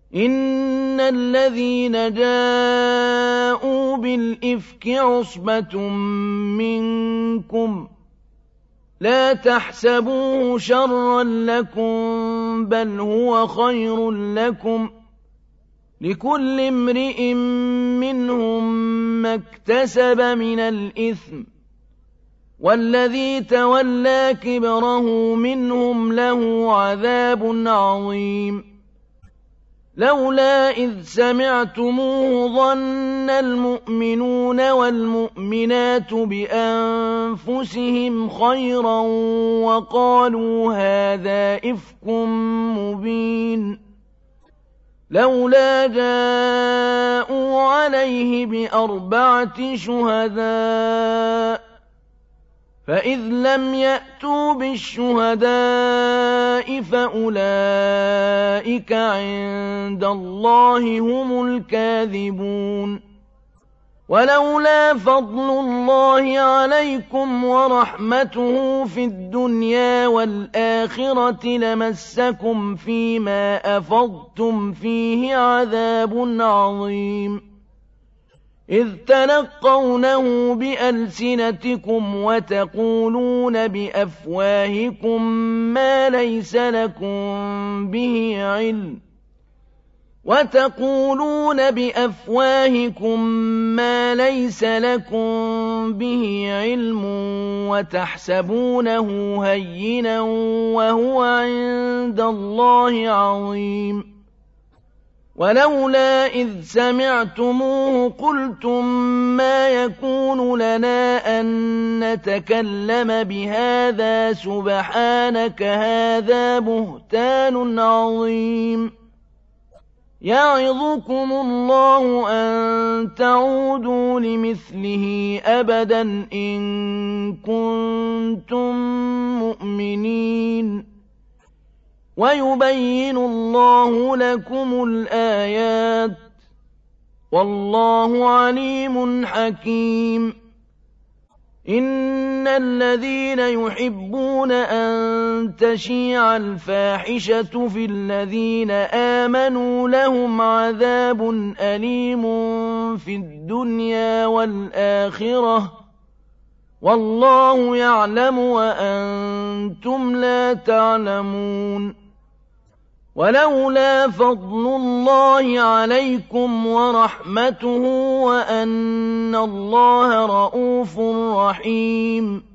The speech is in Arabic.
إن الذين جاءوا بالإفك عصبة منكم لا تحسبوه شرا لكم بل هو خير لكم لكل امرئ منهم ما اكتسب من الإثم والذي تولى كبره منهم له عذاب عظيم لولا إذ سمعتموه ظن المؤمنون والمؤمنات بأنفسهم خيرا وقالوا هذا إفك مبين لولا جاءوا عليه بأربعة شهداء فإذ لم يأتوا بالشهداء فأولئك عند الله هم الكاذبون ولولا فضل الله عليكم ورحمته في الدنيا والآخرة لمسكم فيما أفضتم فيه عذاب عظيم إذ تلقونه بألسنتكم وتقولون بأفواهكم ما ليس لكم به علم وتحسبونه هينا وهو عند الله عظيم ولولا إذ سمعتموه قلتم ما يكون لنا أن نتكلم بهذا سبحانك هذا بهتان عظيم يعظكم الله أن تعودوا لمثله أبدا إن كنتم مؤمنين ويبين الله لكم الآيات والله عليم حكيم إن الذين يحبون أن تشيع الفاحشة في الذين آمنوا لهم عذاب أليم في الدنيا والآخرة والله يعلم وأنتم لا تعلمون ولولا فضل الله عليكم ورحمته وأن الله رءوف رحيم